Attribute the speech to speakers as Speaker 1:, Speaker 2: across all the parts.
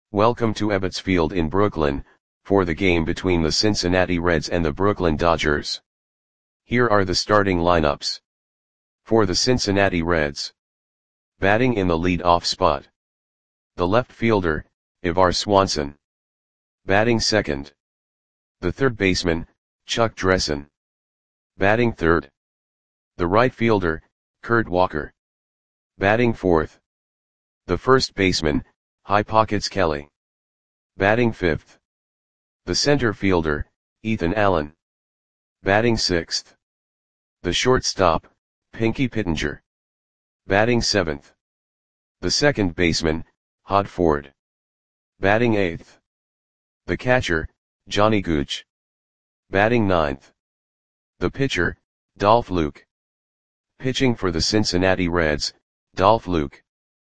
Speaker 1: Welcome to Ebbets Field in Brooklyn, for the game between the Cincinnati Reds and the Brooklyn Dodgers. Here are the starting lineups. For the Cincinnati Reds. Batting in the lead-off spot. The left fielder, Ivar Swanson. Batting second. The third baseman, Chuck Dressen. Batting third. The right fielder, Kurt Walker. Batting fourth. The first baseman, High Pockets Kelly. Batting fifth. The center fielder, Ethan Allen. Batting sixth. The shortstop, Pinky Pittenger. Batting seventh. The second baseman, Hod Ford. Batting eighth. The catcher, Johnny Gooch. Batting ninth. The pitcher, Dolph Luke. Pitching for the Cincinnati Reds, Dolph Luke.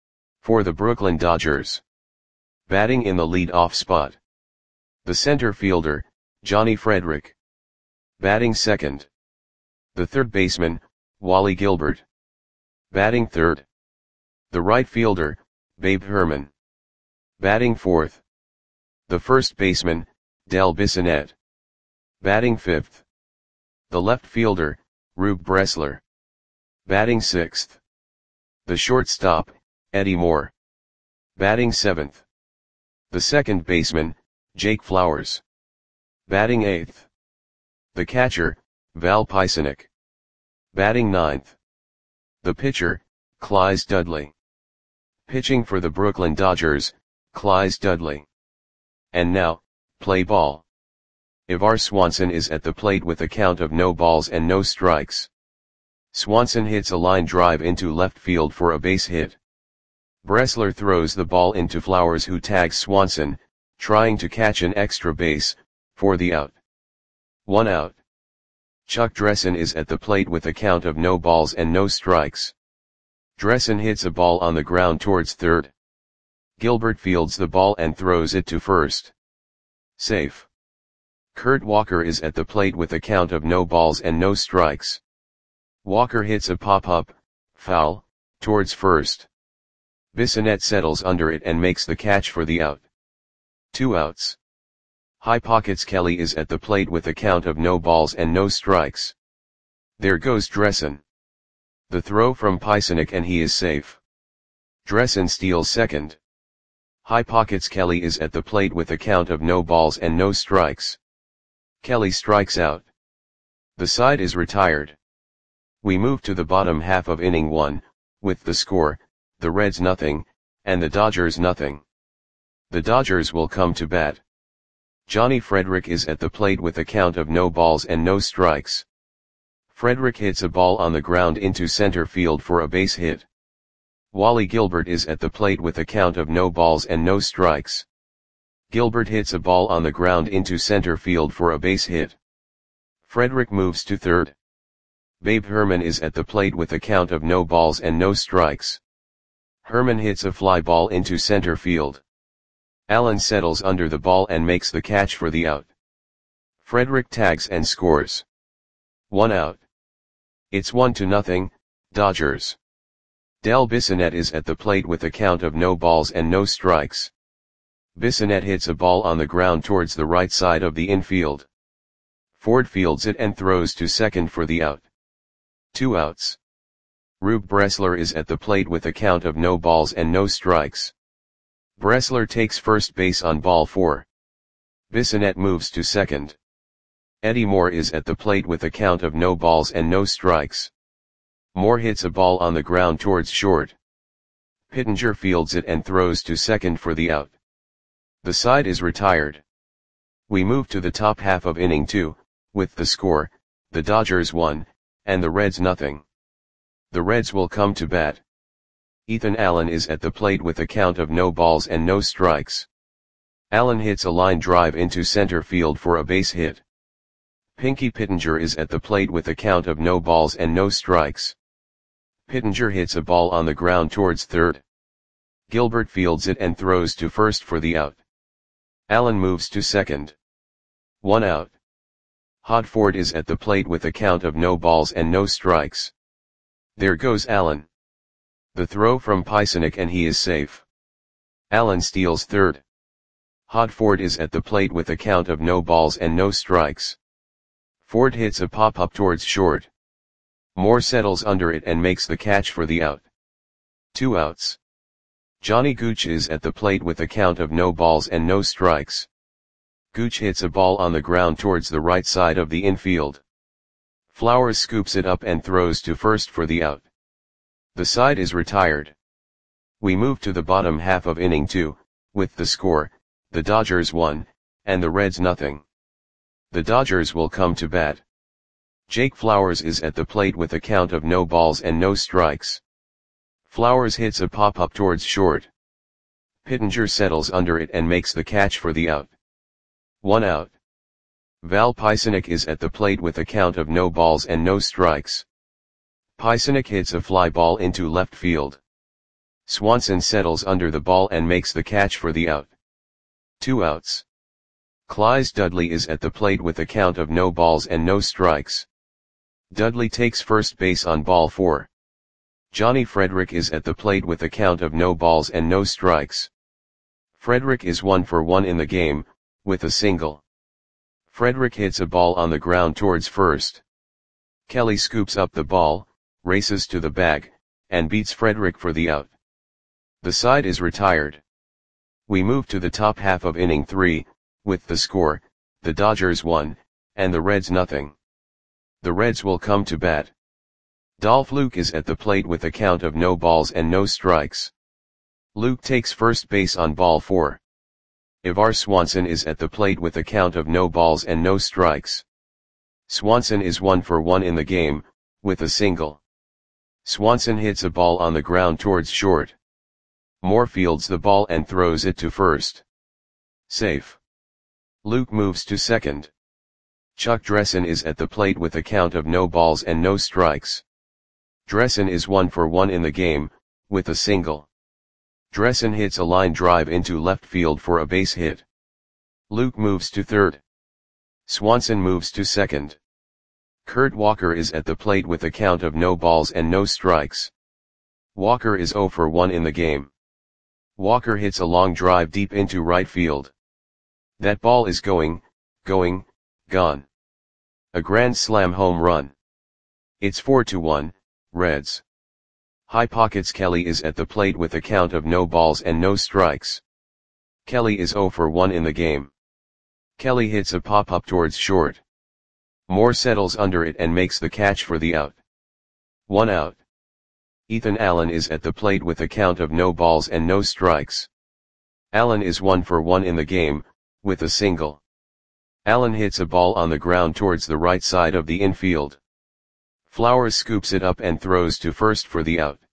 Speaker 1: For the Brooklyn Dodgers. Batting in the lead-off spot. The center fielder, Johnny Frederick. Batting second. The third baseman, Wally Gilbert. Batting third. The right fielder, Babe Herman. Batting fourth. The first baseman, Del Bissonette. Batting fifth. The left fielder, Rube Bressler. Batting sixth. The shortstop, Eddie Moore. Batting seventh. The second baseman, Jake Flowers. Batting eighth. The catcher, Val Pisanic. Batting ninth. The pitcher, Clyde Dudley. Pitching for the Brooklyn Dodgers, Clyde Dudley. And now, play ball. Ivar Swanson is at the plate with a count of no balls and no strikes. Swanson hits a line drive into left field for a base hit. Bressler throws the ball into Flowers, who tags Swanson, trying to catch an extra base, for the out. 1 out. Chuck Dressen is at the plate with a count of no balls and no strikes. Dressen hits a ball on the ground towards third. Gilbert fields the ball and throws it to first. Safe. Kurt Walker is at the plate with a count of no balls and no strikes. Walker hits a pop-up, foul, towards first. Bissonette settles under it and makes the catch for the out. 2 outs. High Pockets Kelly is at the plate with a count of no balls and no strikes. There goes Dressen. The throw from Pisanic and he is safe. Dressen steals second. High Pockets Kelly is at the plate with a count of no balls and no strikes. Kelly strikes out. The side is retired. We move to the bottom half of inning 1, with the score, the Reds nothing, and the Dodgers nothing. The Dodgers will come to bat. Johnny Frederick is at the plate with a count of no balls and no strikes. Frederick hits a ball on the ground into center field for a base hit. Wally Gilbert is at the plate with a count of no balls and no strikes. Gilbert hits a ball on the ground into center field for a base hit. Frederick moves to third. Babe Herman is at the plate with a count of no balls and no strikes. Herman hits a fly ball into center field. Allen settles under the ball and makes the catch for the out. Frederick tags and scores. 1 out. It's 1-0, Dodgers. Del Bissonette is at the plate with a count of no balls and no strikes. Bissonette hits a ball on the ground towards the right side of the infield. Ford fields it and throws to second for the out. 2 outs. Rube Bressler is at the plate with a count of no balls and no strikes. Bressler takes first base on ball 4. Bissonette moves to second. Eddie Moore is at the plate with a count of no balls and no strikes. Moore hits a ball on the ground towards short. Pittenger fields it and throws to second for the out. The side is retired. We move to the top half of inning 2, with the score, the Dodgers 1, and the Reds nothing. The Reds will come to bat. Ethan Allen is at the plate with a count of no balls and no strikes. Allen hits a line drive into center field for a base hit. Pinky Pittenger is at the plate with a count of no balls and no strikes. Pittenger hits a ball on the ground towards third. Gilbert fields it and throws to first for the out. Allen moves to second. 1 out. Hod Ford is at the plate with a count of no balls and no strikes. There goes Allen. The throw from Pisanic and he is safe. Allen steals third. Hodford is at the plate with a count of no balls and no strikes. Ford hits a pop-up towards short. Moore settles under it and makes the catch for the out. 2 outs. Johnny Gooch is at the plate with a count of no balls and no strikes. Gooch hits a ball on the ground towards the right side of the infield. Flowers scoops it up and throws to first for the out. The side is retired. We move to the bottom half of inning 2, with the score, the Dodgers 1, and the Reds nothing. The Dodgers will come to bat. Jake Flowers is at the plate with a count of no balls and no strikes. Flowers hits a pop-up towards short. Pittenger settles under it and makes the catch for the out. 1 out. Val Pisanic is at the plate with a count of no balls and no strikes. Pisanic hits a fly ball into left field. Swanson settles under the ball and makes the catch for the out. 2 outs. Clyde Dudley is at the plate with a count of no balls and no strikes. Dudley takes first base on ball 4. Johnny Frederick is at the plate with a count of no balls and no strikes. Frederick is 1 for 1 in the game, with a single. Frederick hits a ball on the ground towards first. Kelly scoops up the ball, races to the bag, and beats Frederick for the out. The side is retired. We move to the top half of inning 3, with the score, the Dodgers 1, and the Reds nothing. The Reds will come to bat. Dolph Luke is at the plate with a count of no balls and no strikes. Luke takes first base on ball 4. Ivar Swanson is at the plate with a count of no balls and no strikes. Swanson is 1 for 1 in the game, with a single. Swanson hits a ball on the ground towards short. Moore fields the ball and throws it to first. Safe. Luke moves to second. Chuck Dressen is at the plate with a count of no balls and no strikes. Dressen is 1 for 1 in the game, with a single. Dressen hits a line drive into left field for a base hit. Luke moves to third. Swanson moves to second. Kurt Walker is at the plate with a count of no balls and no strikes. Walker is 0 for 1 in the game. Walker hits a long drive deep into right field. That ball is gone. A grand slam home run. It's 4-1, Reds. High Pockets Kelly is at the plate with a count of no balls and no strikes. Kelly is 0 for 1 in the game. Kelly hits a pop-up towards short. Moore settles under it and makes the catch for the out. 1 out. Ethan Allen is at the plate with a count of no balls and no strikes. Allen is 1 for 1 in the game, with a single. Allen hits a ball on the ground towards the right side of the infield. Flowers scoops it up and throws to first for the out.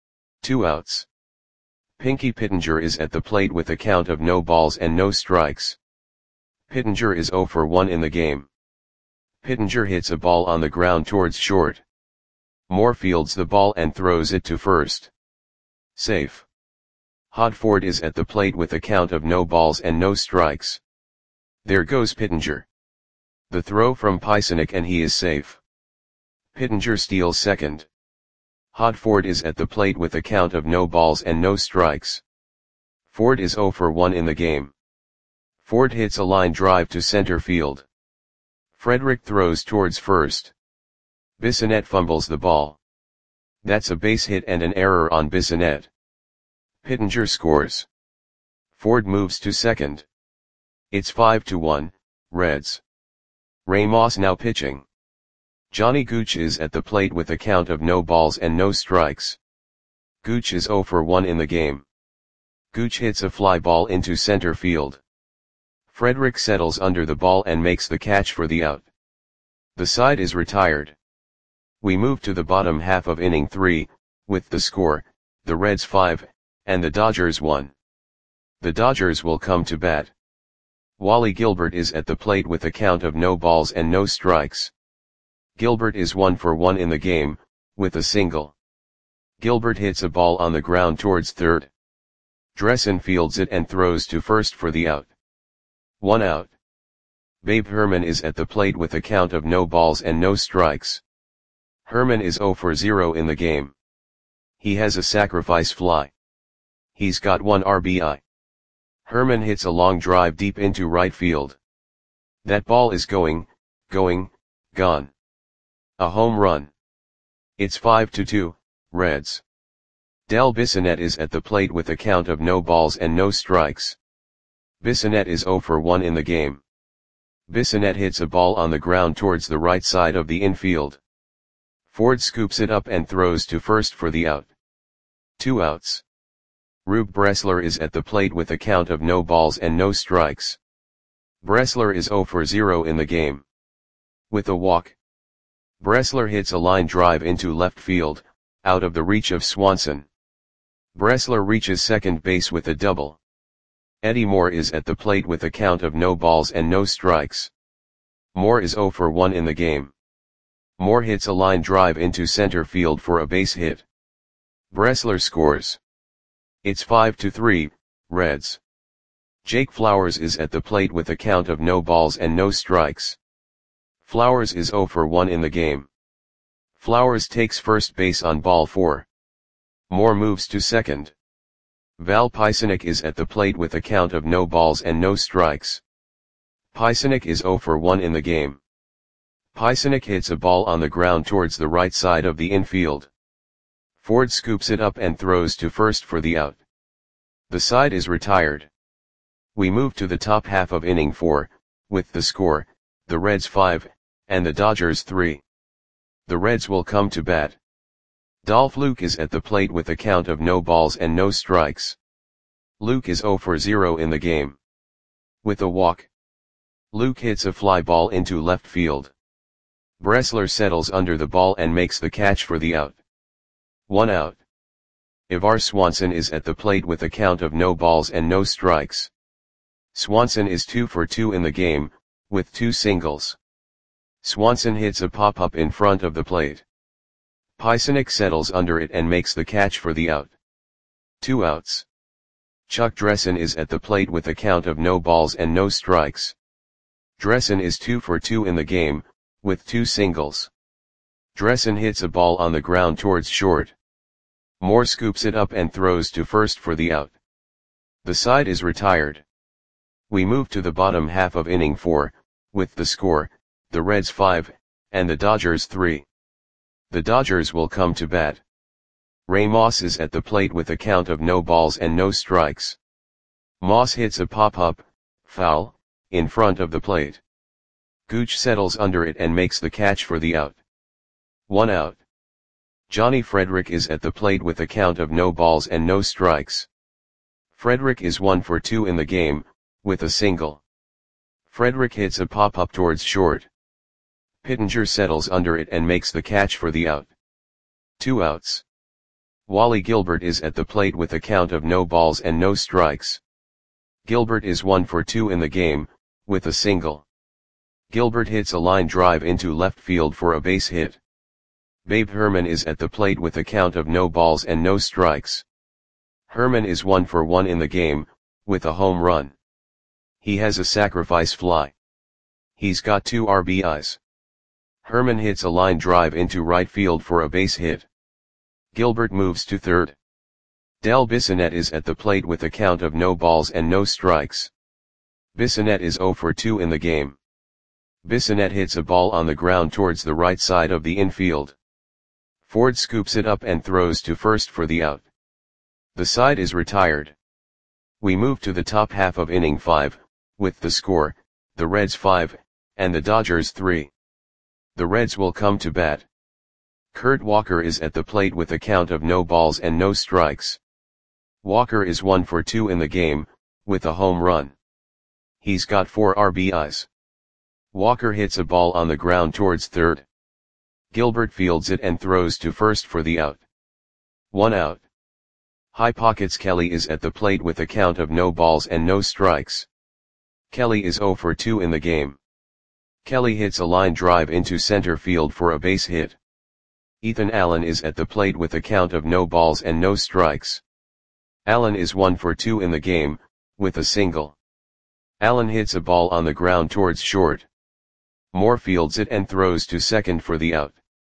Speaker 1: 2 outs. Pinky Pittenger is at the plate with a count of no balls and no strikes. Pittenger is 0 for 1 in the game. Pittenger hits a ball on the ground towards short. Moore fields the ball and throws it to first. Safe. Hodford is at the plate with a count of no balls and no strikes. There goes Pittenger. The throw from Pisanic and he is safe. Pittenger steals second. Hodford is at the plate with a count of no balls and no strikes. Ford is 0 for 1 in the game. Ford hits a line drive to center field. Frederick throws towards first. Bissonette fumbles the ball. That's a base hit and an error on Bissonette. Pittenger scores. Ford moves to second. It's 5-1, Reds. Ramos now pitching. Johnny Gooch is at the plate with a count of no balls and no strikes. Gooch is 0 for 1 in the game. Gooch hits a fly ball into center field. Frederick settles under the ball and makes the catch for the out. The side is retired. We move to the bottom half of inning 3, with the score, the Reds 5, and the Dodgers 1. The Dodgers will come to bat. Wally Gilbert is at the plate with a count of no balls and no strikes. Gilbert is 1 for 1 in the game, with a single. Gilbert hits a ball on the ground towards third. Dressen fields it and throws to first for the out. 1 out. Babe Herman is at the plate with a count of no balls and no strikes. Herman is 0 for 0 in the game. He has a sacrifice fly. He's got 1 RBI. Herman hits a long drive deep into right field. That ball is going, gone. A home run. It's 5-2, Reds. Del Bissonette is at the plate with a count of no balls and no strikes. Bissonette is 0 for 1 in the game. Bissonette hits a ball on the ground towards the right side of the infield. Ford scoops it up and throws to first for the out. 2 outs. Rube Bressler is at the plate with a count of no balls and no strikes. Bressler is 0 for 0 in the game. With a walk. Bressler hits a line drive into left field, out of the reach of Swanson. Bressler reaches second base with a double. Eddie Moore is at the plate with a count of no balls and no strikes. Moore is 0 for 1 in the game. Moore hits a line drive into center field for a base hit. Bressler scores. It's 5-3, Reds. Jake Flowers is at the plate with a count of no balls and no strikes. Flowers is 0 for 1 in the game. Flowers takes first base on ball 4. Moore moves to second. Val Pisanic is at the plate with a count of no balls and no strikes. Pisanic is 0 for 1 in the game. Pisanic hits a ball on the ground towards the right side of the infield. Ford scoops it up and throws to first for the out. The side is retired. We move to the top half of inning 4, with the score, the Reds 5, and the Dodgers 3. The Reds will come to bat. Dolph Luke is at the plate with a count of no balls and no strikes. Luke is 0 for 0 in the game. With a walk. Luke hits a fly ball into left field. Bressler settles under the ball and makes the catch for the out. 1 out. Ivar Swanson is at the plate with a count of no balls and no strikes. Swanson is 2 for 2 in the game, with 2 singles. Swanson hits a pop-up in front of the plate. Pisanic settles under it and makes the catch for the out. 2 outs. Chuck Dressen is at the plate with a count of no balls and no strikes. Dressen is 2 for 2 in the game, with 2 singles. Dressen hits a ball on the ground towards short. Moore scoops it up and throws to first for the out. The side is retired. We move to the bottom half of inning 4, with the score, the Reds 5, and the Dodgers 3. The Dodgers will come to bat. Ray Moss is at the plate with a count of no balls and no strikes. Moss hits a pop-up, foul, in front of the plate. Gooch settles under it and makes the catch for the out. 1 out. Johnny Frederick is at the plate with a count of no balls and no strikes. Frederick is 1 for 2 in the game, with a single. Frederick hits a pop-up towards short. Pittenger settles under it and makes the catch for the out. 2 outs. Wally Gilbert is at the plate with a count of no balls and no strikes. Gilbert is 1 for 2 in the game, with a single. Gilbert hits a line drive into left field for a base hit. Babe Herman is at the plate with a count of no balls and no strikes. Herman is 1 for 1 in the game, with a home run. He has a sacrifice fly. He's got 2 RBIs. Herman hits a line drive into right field for a base hit. Gilbert moves to third. Del Bissonette is at the plate with a count of no balls and no strikes. Bissonette is 0 for 2 in the game. Bissonette hits a ball on the ground towards the right side of the infield. Ford scoops it up and throws to first for the out. The side is retired. We move to the top half of inning 5, with the score, the Reds 5, and the Dodgers 3. The Reds will come to bat. Kurt Walker is at the plate with a count of no balls and no strikes. Walker is 1 for 2 in the game, with a home run. He's got 4 RBIs. Walker hits a ball on the ground towards third. Gilbert fields it and throws to first for the out. 1 out. High Pockets Kelly is at the plate with a count of no balls and no strikes. Kelly is 0 for 2 in the game. Kelly hits a line drive into center field for a base hit. Ethan Allen is at the plate with a count of no balls and no strikes. Allen is 1 for 2 in the game, with a single. Allen hits a ball on the ground towards short. Moore fields it and throws to second for the out.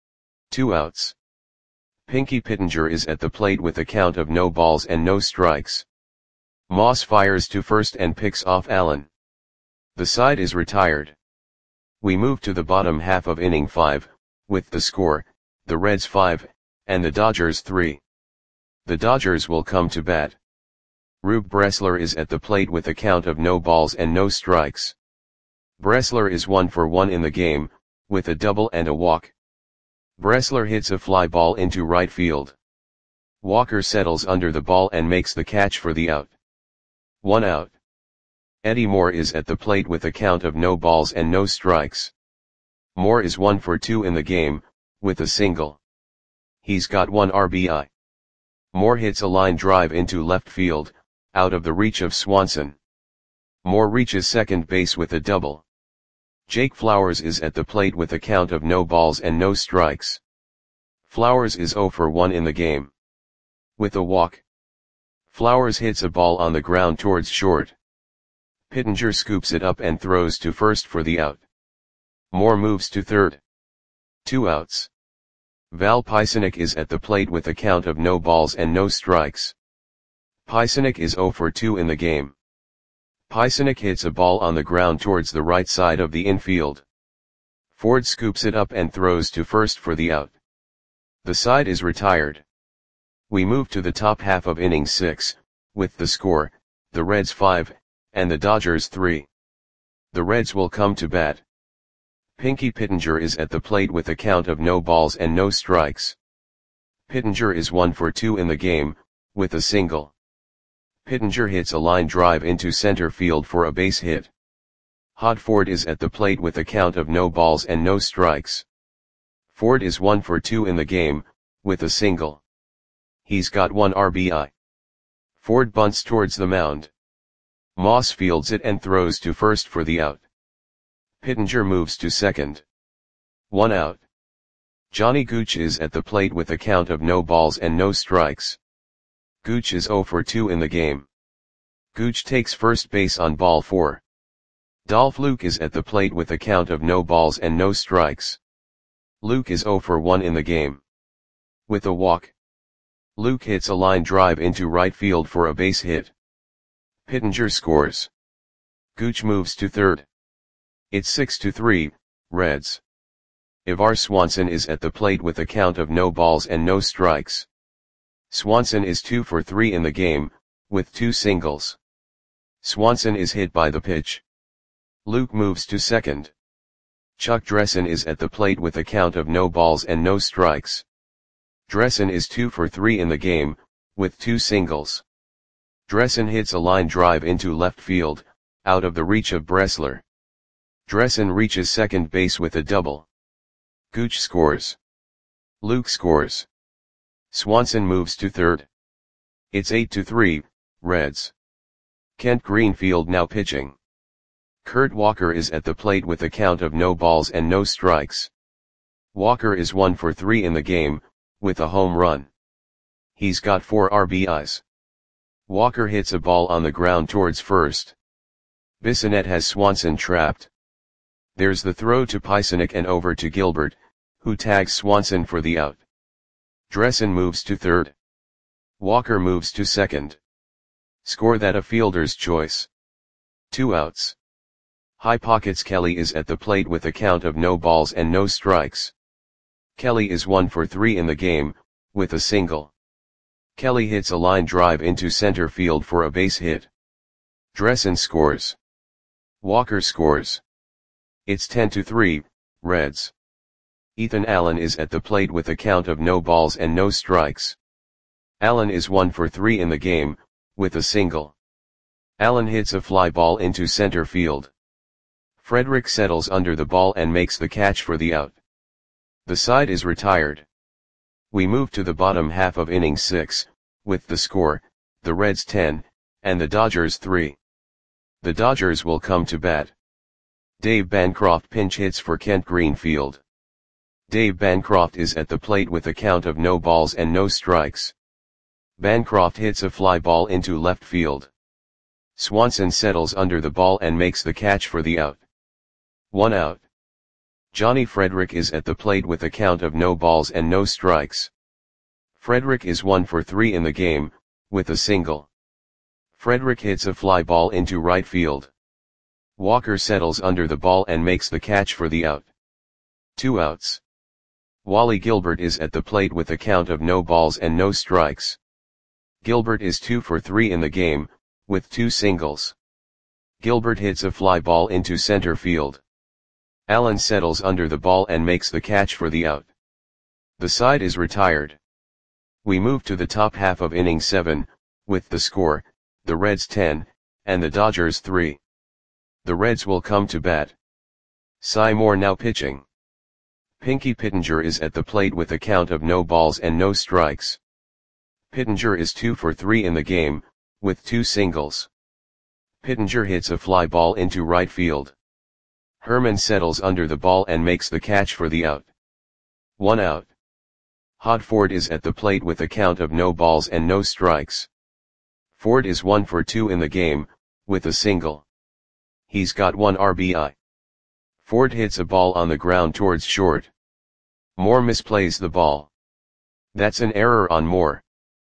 Speaker 1: 2 outs. Pinky Pittenger is at the plate with a count of no balls and no strikes. Moss fires to first and picks off Allen. The side is retired. We move to the bottom half of inning 5, with the score, the Reds 5, and the Dodgers 3. The Dodgers will come to bat. Rube Bressler is at the plate with a count of no balls and no strikes. Bressler is 1 for 1 in the game, with a double and a walk. Bressler hits a fly ball into right field. Walker settles under the ball and makes the catch for the out. 1 out. Eddie Moore is at the plate with a count of no balls and no strikes. Moore is 1 for 2 in the game, with a single. He's got 1 RBI. Moore hits a line drive into left field, out of the reach of Swanson. Moore reaches second base with a double. Jake Flowers is at the plate with a count of no balls and no strikes. Flowers is 0 for 1 in the game. With a walk. Flowers hits a ball on the ground towards short. Pittenger scoops it up and throws to first for the out. Moore moves to third. 2 outs. Val Pisanic is at the plate with a count of no balls and no strikes. Pisanic is 0 for 2 in the game. Pisanic hits a ball on the ground towards the right side of the infield. Ford scoops it up and throws to first for the out. The side is retired. We move to the top half of inning 6, with the score, the Reds 5, and the Dodgers 3. The Reds will come to bat. Pinky Pittenger is at the plate with a count of no balls and no strikes. Pittenger is 1 for 2 in the game, with a single. Pittenger hits a line drive into center field for a base hit. Hod Ford is at the plate with a count of no balls and no strikes. Ford is 1 for 2 in the game, with a single. He's got 1 RBI. Ford bunts towards the mound. Moss fields it and throws to first for the out. Pittenger moves to second. 1 out. Johnny Gooch is at the plate with a count of no balls and no strikes. Gooch is 0 for 2 in the game. Gooch takes first base on ball 4. Dolph Luke is at the plate with a count of no balls and no strikes. Luke is 0 for 1 in the game. With a walk. Luke hits a line drive into right field for a base hit. Pittenger scores. Gooch moves to third. It's 6-3, Reds. Ivar Swanson is at the plate with a count of no balls and no strikes. Swanson is 2 for 3 in the game, with 2 singles. Swanson is hit by the pitch. Luke moves to second. Chuck Dressen is at the plate with a count of no balls and no strikes. Dressen is 2 for 3 in the game, with 2 singles. Dressen hits a line drive into left field, out of the reach of Bressler. Dressen reaches second base with a double. Gooch scores. Luke scores. Swanson moves to third. It's 8-3, Reds. Kent Greenfield now pitching. Kurt Walker is at the plate with a count of no balls and no strikes. Walker is 1 for 3 in the game, with a home run. He's got 4 RBIs. Walker hits a ball on the ground towards first. Bissonette has Swanson trapped. There's the throw to Pisanic and over to Gilbert, who tags Swanson for the out. Dressen moves to third. Walker moves to second. Score that a fielder's choice. 2 outs. High Pockets Kelly is at the plate with a count of no balls and no strikes. Kelly is 1 for 3 in the game, with a single. Kelly hits a line drive into center field for a base hit. Dressen scores. Walker scores. It's 10-3, Reds. Ethan Allen is at the plate with a count of no balls and no strikes. Allen is 1 for 3 in the game, with a single. Allen hits a fly ball into center field. Frederick settles under the ball and makes the catch for the out. The side is retired. We move to the bottom half of inning 6, with the score, the Reds 10, and the Dodgers 3. The Dodgers will come to bat. Dave Bancroft pinch hits for Kent Greenfield. Dave Bancroft is at the plate with a count of no balls and no strikes. Bancroft hits a fly ball into left field. Swanson settles under the ball and makes the catch for the out. 1 out. Johnny Frederick is at the plate with a count of no balls and no strikes. Frederick is 1 for 3 in the game, with a single. Frederick hits a fly ball into right field. Walker settles under the ball and makes the catch for the out. 2 outs. Wally Gilbert is at the plate with a count of no balls and no strikes. Gilbert is 2 for 3 in the game, with 2 singles. Gilbert hits a fly ball into center field. Allen settles under the ball and makes the catch for the out. The side is retired. We move to the top half of inning 7, with the score, the Reds 10, and the Dodgers 3. The Reds will come to bat. Cy Moore now pitching. Pinky Pittenger is at the plate with a count of no balls and no strikes. Pittenger is 2 for 3 in the game, with 2 singles. Pittenger hits a fly ball into right field. Herman settles under the ball and makes the catch for the out. 1 out. Hod Ford is at the plate with a count of no balls and no strikes. Ford is 1 for 2 in the game, with a single. He's got 1 RBI. Ford hits a ball on the ground towards short. Moore misplays the ball. That's an error on Moore.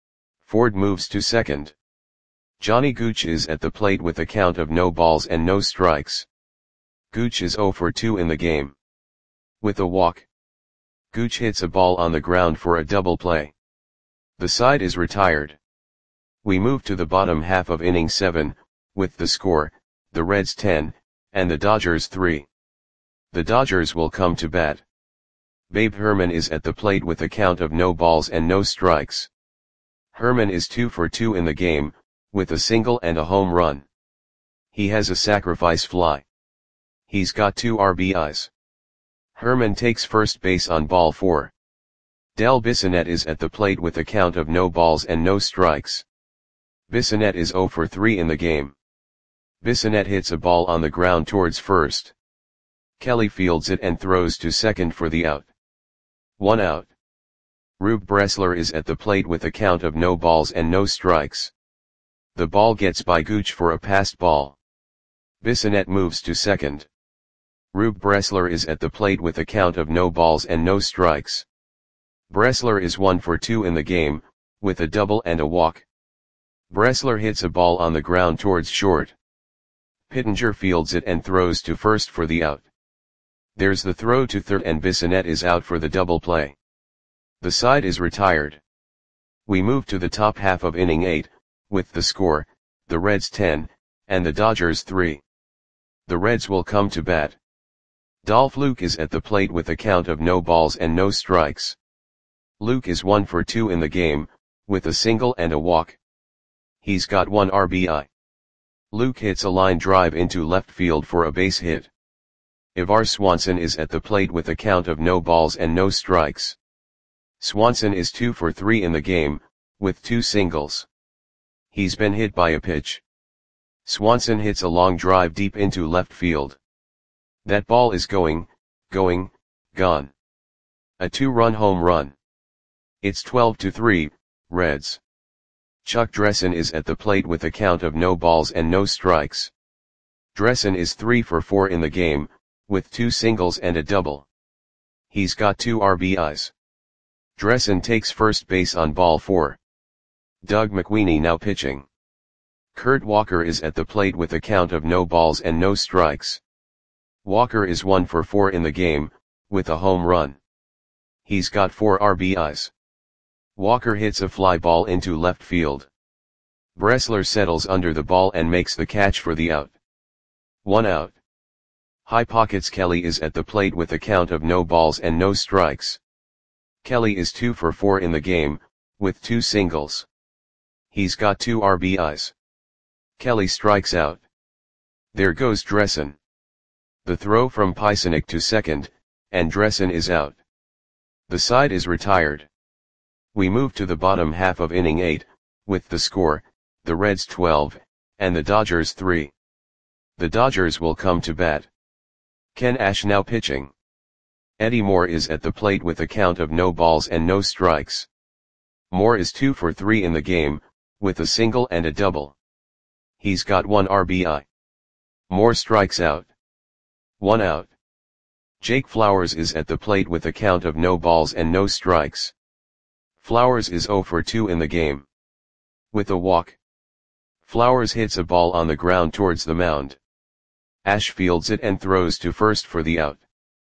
Speaker 1: Ford moves to second. Johnny Gooch is at the plate with a count of no balls and no strikes. Gooch is 0 for 2 in the game. With a walk. Gooch hits a ball on the ground for a double play. The side is retired. We move to the bottom half of inning 7, with the score, the Reds 10, and the Dodgers 3. The Dodgers will come to bat. Babe Herman is at the plate with a count of no balls and no strikes. Herman is 2 for 2 in the game, with a single and a home run. He has a sacrifice fly. He's got 2 RBIs. Herman takes first base on ball 4. Del Bissonette is at the plate with a count of no balls and no strikes. Bissonette is 0 for 3 in the game. Bissonette hits a ball on the ground towards first. Kelly fields it and throws to second for the out. 1 out. Rube Bressler is at the plate with a count of no balls and no strikes. The ball gets by Gooch for a passed ball. Bissonette moves to second. Rube Bressler is at the plate with a count of no balls and no strikes. Bressler is 1 for 2 in the game, with a double and a walk. Bressler hits a ball on the ground towards short. Pittenger fields it and throws to first for the out. There's the throw to third and Bissonette is out for the double play. The side is retired. We move to the top half of inning 8, with the score, the Reds 10, and the Dodgers 3. The Reds will come to bat. Dolph Luke is at the plate with a count of no balls and no strikes. Luke is 1 for 2 in the game, with a single and a walk. He's got 1 RBI. Luke hits a line drive into left field for a base hit. Ivar Swanson is at the plate with a count of no balls and no strikes. Swanson is 2 for 3 in the game, with 2 singles. He's been hit by a pitch. Swanson hits a long drive deep into left field. That ball is gone. A 2-run home run. It's 12-3, Reds. Chuck Dressen is at the plate with a count of no balls and no strikes. Dressen is 3 for 4 in the game, with 2 singles and a double. He's got 2 RBIs. Dressen takes first base on ball 4. Doug McWeeny now pitching. Kurt Walker is at the plate with a count of no balls and no strikes. Walker is 1 for 4 in the game, with a home run. He's got 4 RBIs. Walker hits a fly ball into left field. Bressler settles under the ball and makes the catch for the out. 1 out. High Pockets Kelly is at the plate with a count of no balls and no strikes. Kelly is 2 for 4 in the game, with 2 singles. He's got 2 RBIs. Kelly strikes out. There goes Dressen. The throw from Piecyk to second, and Dressen is out. The side is retired. We move to the bottom half of inning 8, with the score, the Reds 12, and the Dodgers 3. The Dodgers will come to bat. Ken Ash now pitching. Eddie Moore is at the plate with a count of no balls and no strikes. Moore is 2 for 3 in the game, with a single and a double. He's got 1 RBI. Moore strikes out. 1 out. Jake Flowers is at the plate with a count of no balls and no strikes. Flowers is 0 for 2 in the game. With a walk. Flowers hits a ball on the ground towards the mound. Ash fields it and throws to first for the out.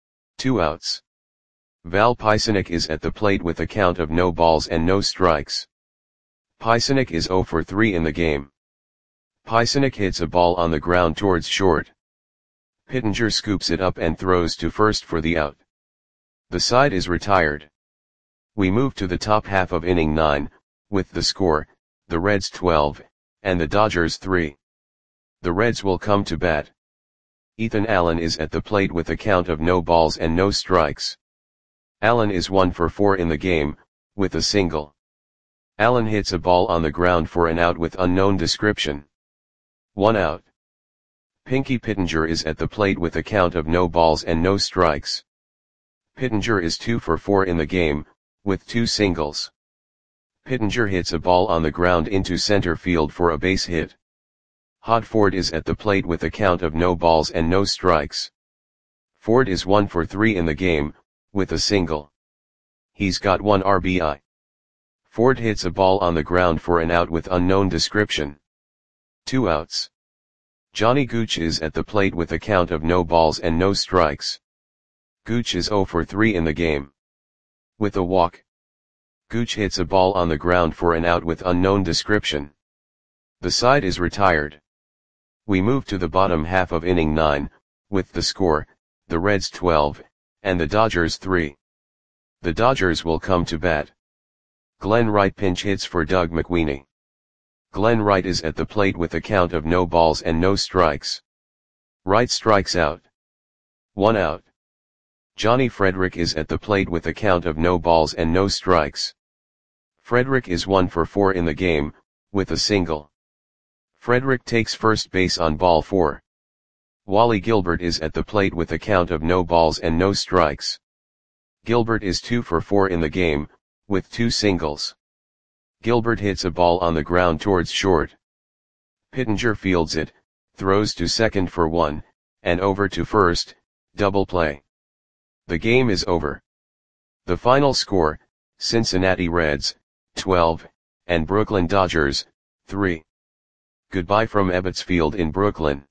Speaker 1: 2 outs. Val Pisanic is at the plate with a count of no balls and no strikes. Pisanic is 0 for 3 in the game. Pisanic hits a ball on the ground towards short. Pittenger scoops it up and throws to first for the out. The side is retired. We move to the top half of inning 9, with the score, the Reds 12, and the Dodgers 3. The Reds will come to bat. Ethan Allen is at the plate with a count of no balls and no strikes. Allen is 1 for 4 in the game, with a single. Allen hits a ball on the ground for an out with unknown description. 1 out. Pinky Pittenger is at the plate with a count of no balls and no strikes. Pittenger is 2 for 4 in the game, with 2 singles. Pittenger hits a ball on the ground into center field for a base hit. Hod Ford is at the plate with a count of no balls and no strikes. Ford is 1 for 3 in the game, with a single. He's got 1 RBI. Ford hits a ball on the ground for an out with unknown description. 2 outs. Johnny Gooch is at the plate with a count of no balls and no strikes. Gooch is 0 for 3 in the game. With a walk. Gooch hits a ball on the ground for an out with unknown description. The side is retired. We move to the bottom half of inning 9, with the score, the Reds 12, and the Dodgers 3. The Dodgers will come to bat. Glenn Wright pinch hits for Doug McWeeny. Glenn Wright is at the plate with a count of no balls and no strikes. Wright strikes out. 1 out. Johnny Frederick is at the plate with a count of no balls and no strikes. Frederick is 1 for 4 in the game, with a single. Frederick takes first base on ball 4. Wally Gilbert is at the plate with a count of no balls and no strikes. Gilbert is 2 for 4 in the game, with 2 singles. Gilbert hits a ball on the ground towards short. Pittenger fields it, throws to second for 1, and over to first, double play. The game is over. The final score, Cincinnati Reds, 12, and Brooklyn Dodgers, 3. Goodbye from Ebbets Field in Brooklyn.